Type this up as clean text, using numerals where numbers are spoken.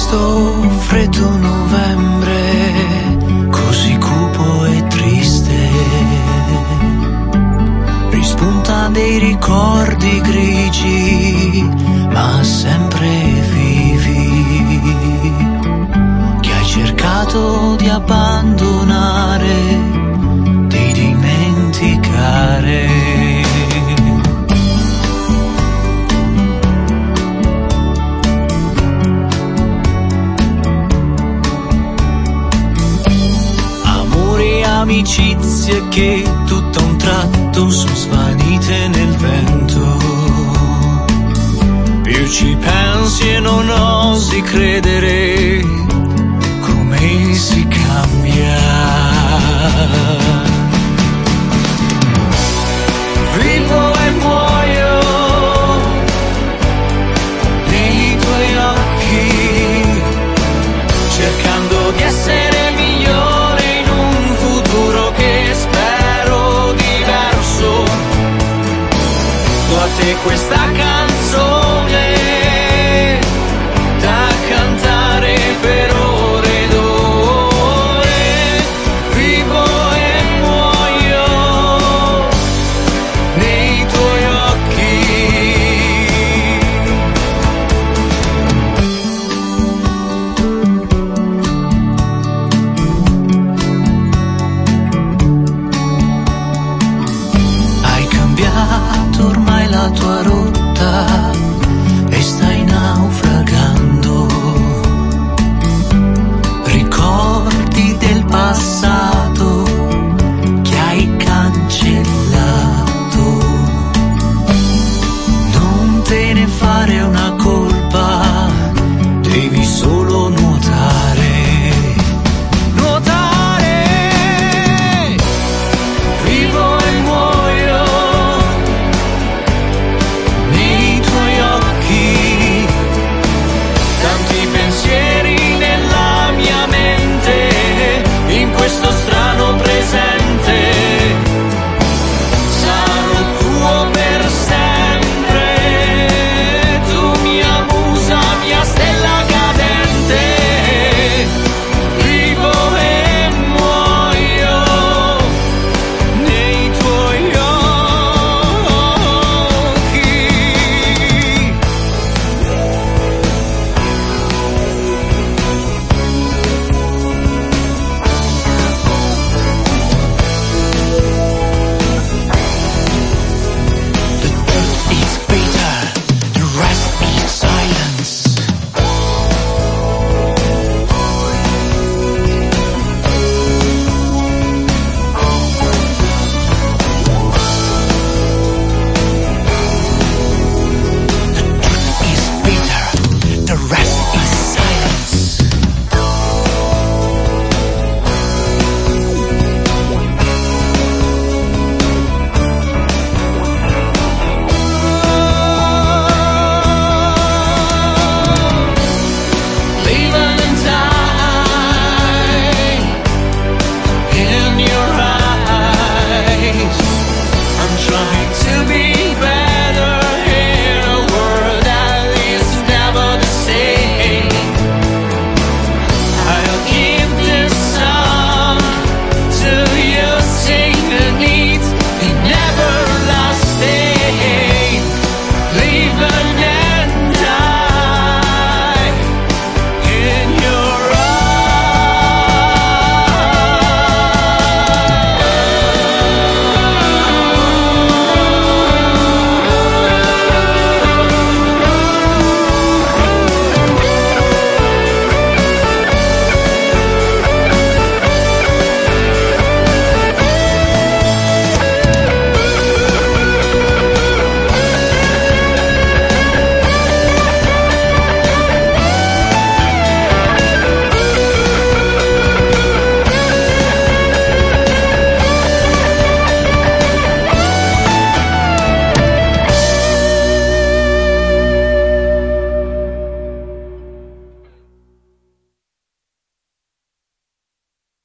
questo freddo novembre, così cupo e triste, rispunta dei ricordi grigi, ma sempre vivi, che hai cercato di abbandonare, di dimenticare. Amicizie che tutto a un tratto sono svanite nel vento. Più ci pensi e non osi credere come si cambia. Vivo e muoio nei tuoi occhi, cercando di essere migliore che spero diverso. Tu a te questa canzone